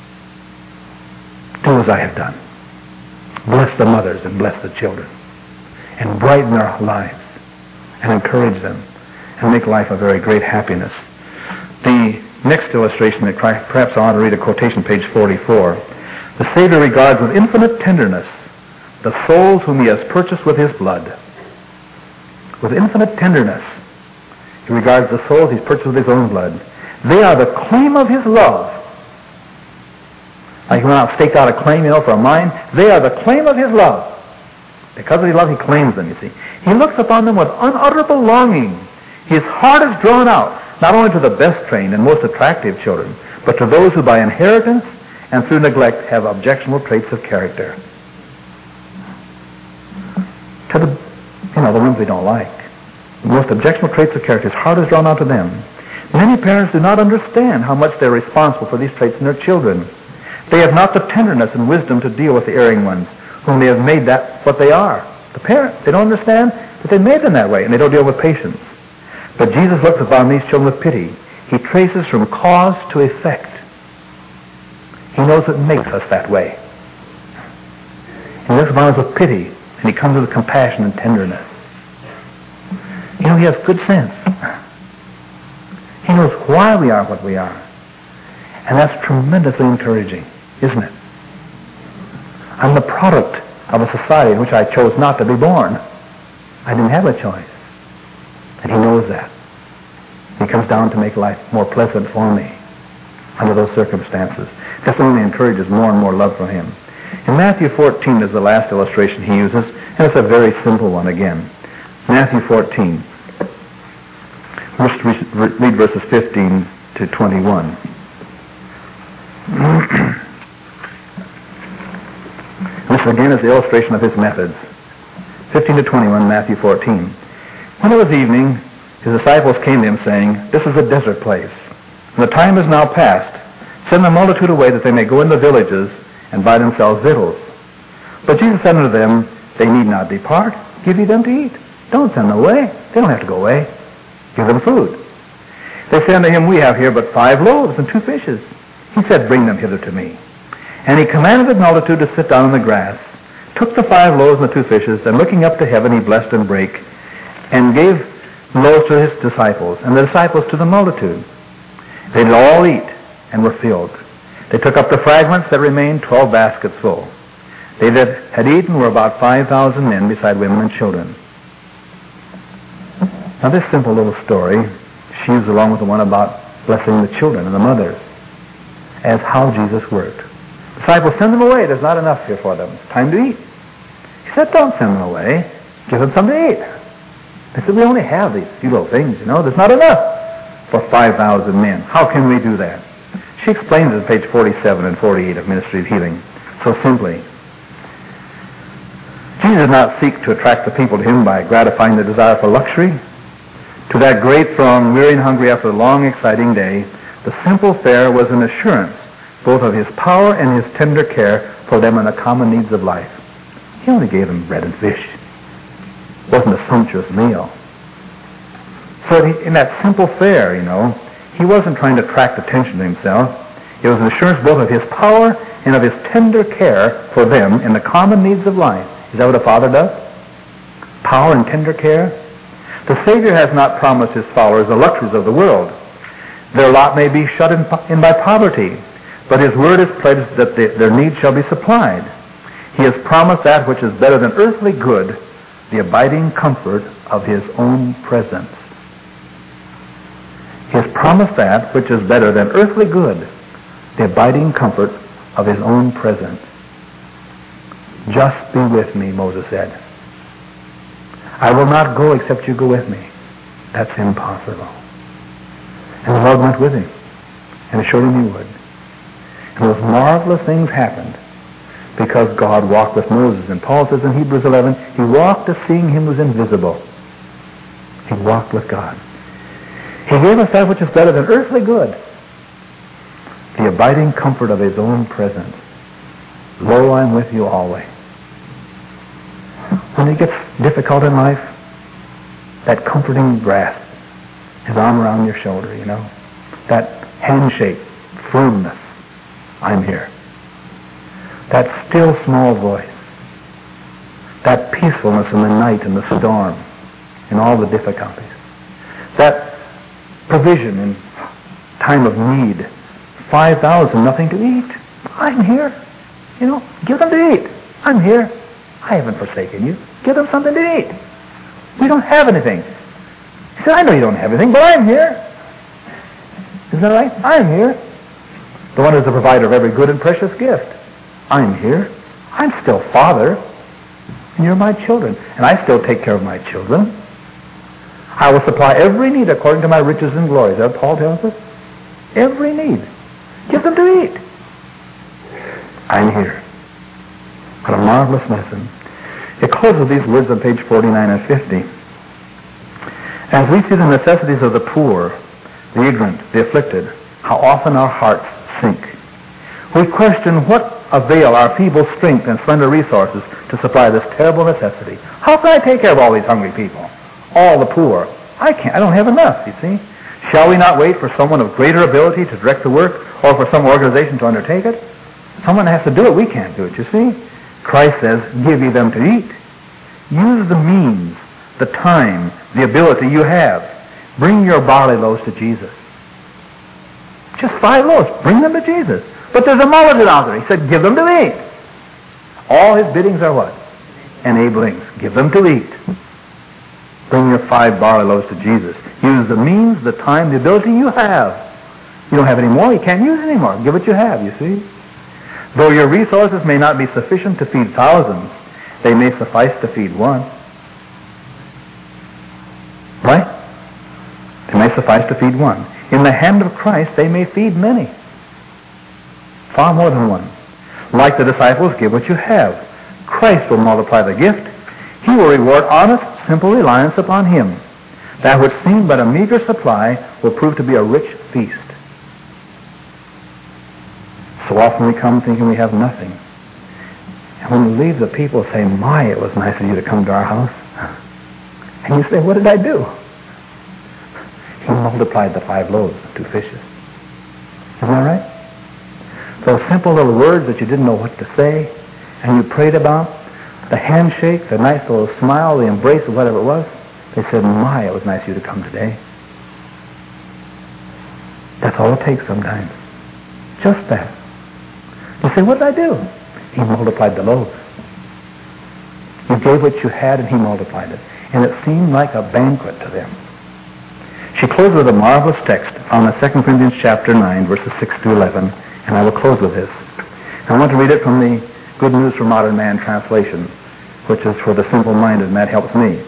Do as I have done. Bless the mothers and bless the children. And brighten their lives. And encourage them. And make life a very great happiness. The next illustration that perhaps I ought to read a quotation, page forty-four. The Savior regards with infinite tenderness the souls whom he has purchased with his blood. With infinite tenderness, he regards the souls he's purchased with his own blood. They are the claim of his love. Like he went out and staked out a claim, you know, for a mine. They are the claim of his love. Because of his love, he claims them, you see. He looks upon them with unutterable longing. His heart is drawn out, not only to the best trained and most attractive children, but to those who by inheritance and through neglect have objectionable traits of character. To the, you know, the ones we don't like. the most objectionable traits of character. His heart is drawn out to them. Many parents do not understand how much they're responsible for these traits in their children. They have not the tenderness and wisdom to deal with the erring ones, whom they have made that what they are. The parents, they don't understand that they made them that way, and they don't deal with patience. But Jesus looks upon these children with pity. He traces from cause to effect. He knows what makes us that way. He looks upon us with pity, and he comes with compassion and tenderness. You know, he has good sense. He knows why we are what we are. And that's tremendously encouraging, isn't it? I'm the product of a society in which I chose not to be born. I didn't have a choice. And he knows that. He comes down to make life more pleasant for me under those circumstances. This only encourages more and more love for him. In Matthew fourteen is the last illustration he uses, and it's a very simple one again. Matthew fourteen. Let's read verses fifteen to twenty-one. This again is the illustration of his methods. fifteen to twenty-one, Matthew fourteen. When it was evening, his disciples came to him, saying, "This is a desert place, and the time is now past. Send the multitude away, that they may go into the villages and buy themselves victuals." But Jesus said unto them, "They need not depart. Give ye them to eat." Don't send them away. They don't have to go away. Give them food. They said unto him, "We have here but five loaves and two fishes." He said, "Bring them hither to me." And he commanded the multitude to sit down on the grass, took the five loaves and the two fishes, and looking up to heaven, he blessed and brake, and gave loaves to his disciples, and the disciples to the multitude. They did all eat, and were filled. They took up the fragments that remained, twelve baskets full. They that had eaten were about five thousand men, beside women and children. Now this simple little story sheaves along with the one about blessing the children and the mothers as how Jesus worked. Disciples, send them away. There's not enough here for them. It's time to eat. He said, don't send them away. Give them something to eat. They said, we only have these few little things, you know. There's not enough for five thousand men. How can we do that? She explains it on page forty-seven and forty-eight of Ministry of Healing so simply. Jesus did not seek to attract the people to him by gratifying their desire for luxury. To that great throng, weary and hungry after a long, exciting day, the simple fare was an assurance both of his power and his tender care for them in the common needs of life. He only gave them bread and fish. It wasn't a sumptuous meal. So he, in that simple fare, you know, he wasn't trying to attract attention to himself. It was an assurance both of his power and of his tender care for them in the common needs of life. Is that what a father does? Power and tender care? The Savior has not promised his followers the luxuries of the world. Their lot may be shut in, in by poverty, but his word is pledged that they, their needs shall be supplied. He has promised that which is better than earthly good, the abiding comfort of his own presence. He has promised that which is better than earthly good, the abiding comfort of his own presence. Just be with me, Moses said. I will not go except you go with me. That's impossible. And the Lord went with him and assured him he would. And those marvelous things happened because God walked with Moses. And Paul says in Hebrews eleven, he walked as seeing him was invisible. He walked with God. He gave us that which is better than earthly good, the abiding comfort of his own presence. Lo, I'm with you always. When it gets difficult in life, that comforting grasp, his arm around your shoulder, you know, that handshake, firmness, I'm here. That still small voice, that peacefulness in the night and the storm, in all the difficulties, that provision in time of need, five thousand, nothing to eat. I'm here. You know, give them to eat. I'm here. I haven't forsaken you. Give them something to eat. We don't have anything. He said, I know you don't have anything, but I'm here. Isn't that right? I'm here. The one who's the provider of every good and precious gift. I'm here. I'm still Father, and you're my children. And I still take care of my children. I will supply every need according to my riches and glory. Is that what Paul tells us? Every need. Give them to eat. I'm here. What a marvelous lesson. It closes with these words on page forty-nine and fifty. As we see the necessities of the poor, the ignorant, the afflicted, how often our hearts sink. We question what avail our feeble strength and slender resources to supply this terrible necessity. How can I take care of all these hungry people? All the poor. I can't. I don't have enough, you see. Shall we not wait for someone of greater ability to direct the work, or for some organization to undertake it? Someone has to do it. We can't do it, you see. Christ says, give ye them to eat. Use the means, the time, the ability you have. Bring your barley loaves to Jesus. Just five loaves. Bring them to Jesus. But there's a multitude out there. He said, give them to eat. All his biddings are what? Enablings. Give them to eat. Bring your five barley loaves to Jesus. Use the means, the time, the ability you have. You don't have any more, you can't use any more. Give what you have, you see. Though your resources may not be sufficient to feed thousands, they may suffice to feed one. Right? They may suffice to feed one. In the hand of Christ, they may feed many. Far more than one. Like the disciples, give what you have. Christ will multiply the gift. He will reward honest, simple reliance upon him. That which seemed but a meager supply will prove to be a rich feast. So often we come thinking we have nothing. And when we leave, the people say, my, it was nice of you to come to our house. And you say, what did I do? He multiplied the five loaves and two fishes. Isn't that right? Those simple little words that you didn't know what to say, and you prayed about, the handshake, the nice little smile, the embrace of whatever it was, they said, my, it was nice of you to come today. That's all it takes sometimes. Just that. You say, what did I do? He multiplied the loaves. You gave what you had and he multiplied it. And it seemed like a banquet to them. She closed with a marvelous text found in Second Corinthians chapter nine, verses six to eleven. And I will close with this. I want to read it from the Good News for Modern Man translation, which is for the simple-minded, and that helps me.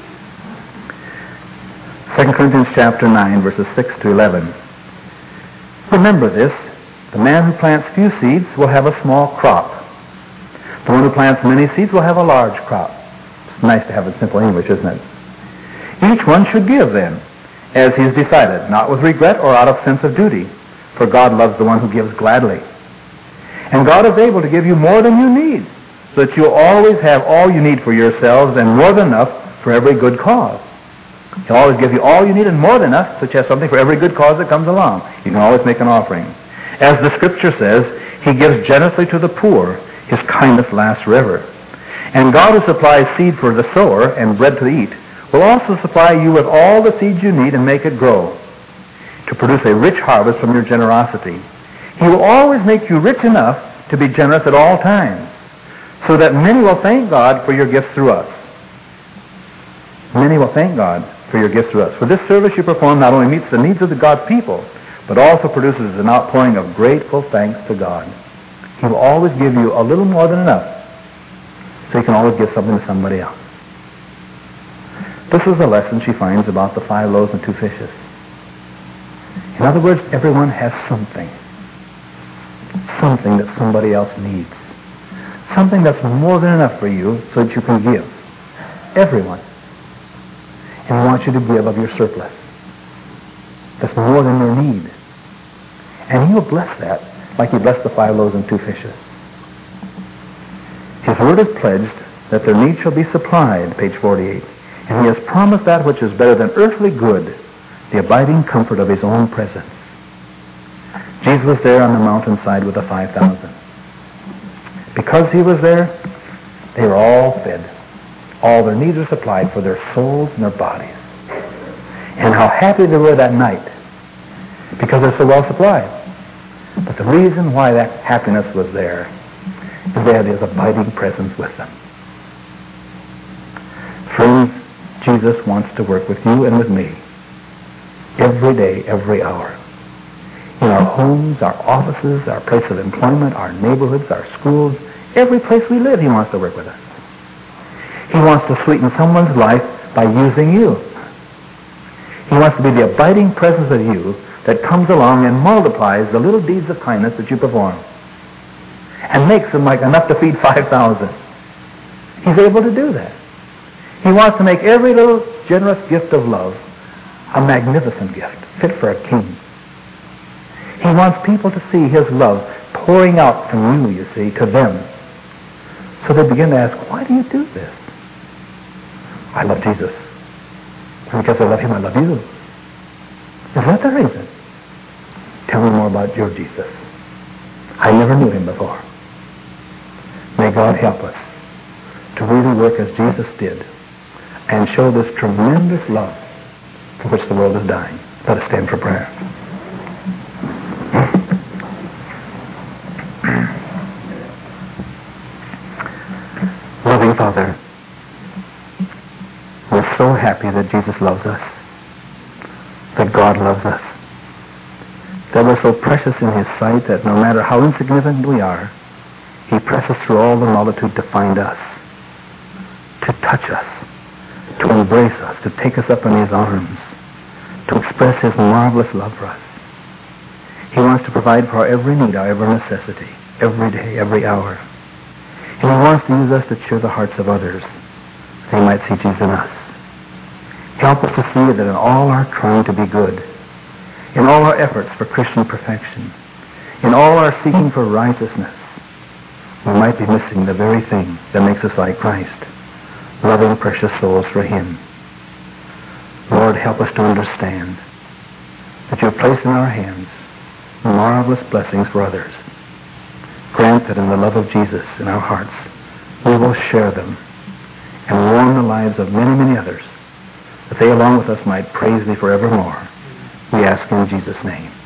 Second Corinthians chapter nine, verses six to eleven. Remember this. The man who plants few seeds will have a small crop. The one who plants many seeds will have a large crop. It's nice to have it in simple English, isn't it? Each one should give then, as he's decided, not with regret or out of sense of duty, for God loves the one who gives gladly. And God is able to give you more than you need, so that you'll always have all you need for yourselves and more than enough for every good cause. He'll always give you all you need and more than enough, so that you have something for every good cause that comes along. You can always make an offering. As the Scripture says, he gives generously to the poor. His kindness lasts forever. And God who supplies seed for the sower and bread to eat will also supply you with all the seeds you need and make it grow to produce a rich harvest from your generosity. He will always make you rich enough to be generous at all times, so that many will thank God for your gifts through us. Many will thank God for your gifts through us. For this service you perform not only meets the needs of the God's people, but also produces an outpouring of grateful thanks to God. He will always give you a little more than enough, so you can always give something to somebody else. This is the lesson she finds about the five loaves and two fishes. In other words, everyone has something. Something that somebody else needs. Something that's more than enough for you so that you can give. Everyone. And he wants you to give of your surplus. That's more than your need. And he will bless that like he blessed the five loaves and two fishes. His word is pledged that their need shall be supplied, page forty-eight. And he has promised that which is better than earthly good, the abiding comfort of his own presence. Jesus was there on the mountainside with the five thousand. Because he was there, they were all fed. All their needs were supplied for their souls and their bodies. And how happy they were that night, because they're so well supplied. But the reason why that happiness was there is they had his abiding presence with them. Friends, Jesus wants to work with you and with me every day, every hour. In our homes, our offices, our place of employment, our neighborhoods, our schools, every place we live, he wants to work with us. He wants to sweeten someone's life by using you. He wants to be the abiding presence of you that comes along and multiplies the little deeds of kindness that you perform and makes them like enough to feed five thousand. He's able to do that. He wants to make every little generous gift of love A magnificent gift, fit for a king. He wants people to see his love pouring out from you, you see, to them. So they begin to ask, why do you do this? I love Jesus. And because I love him, I love you. Is that the reason? Tell me more about your Jesus. I never knew him before. May God help us to really work as Jesus did and show this tremendous love for which the world is dying. Let us stand for prayer. Loving Father, we're so happy that Jesus loves us, that God loves us, that we're so precious in his sight that no matter how insignificant we are, he presses through all the multitude to find us, to touch us, to embrace us, to take us up in his arms, to express his marvelous love for us. He wants to provide for our every need, our every necessity, every day, every hour. And he wants to use us to cheer the hearts of others, that they might see Jesus in us. Help us to see that in all our trying to be good, in all our efforts for Christian perfection, in all our seeking for righteousness, we might be missing the very thing that makes us like Christ, loving precious souls for him. Lord, help us to understand that you have placed in our hands marvelous blessings for others. Grant that in the love of Jesus in our hearts, we will share them and warm the lives of many, many others, that they along with us might praise thee forevermore. We ask in Jesus' name.